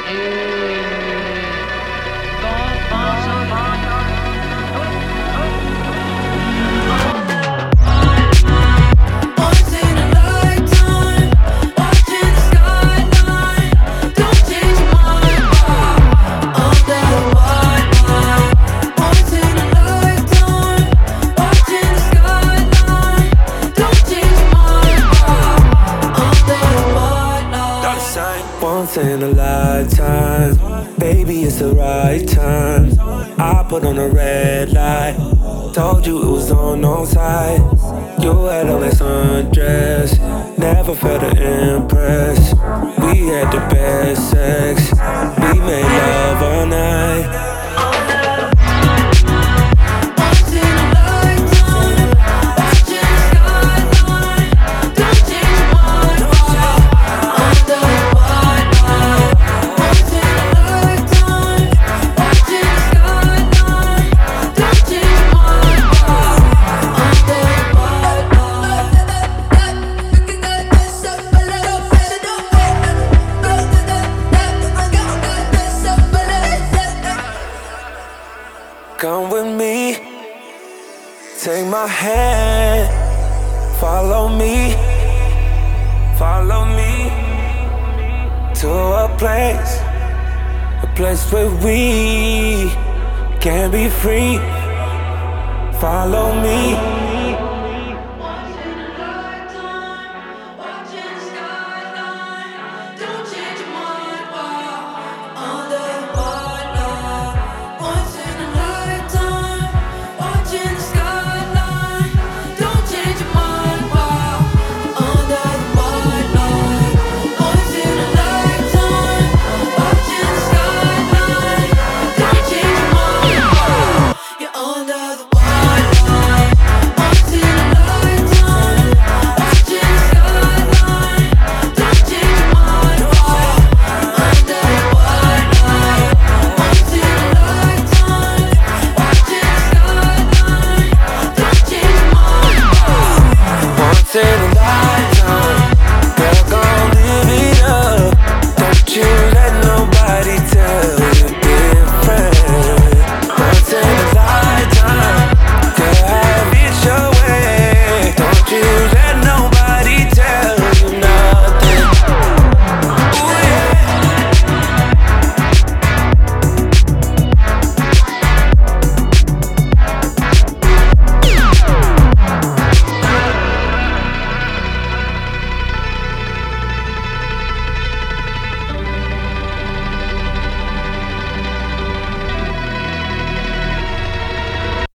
Once in a lifetime, baby, it's the right time. I put on a red light, told you it was on side. You had on that sundress, never felt to impress. We had the best sex, we made love all night. Come with me, take my hand, follow me to a place where we can be free. Follow me.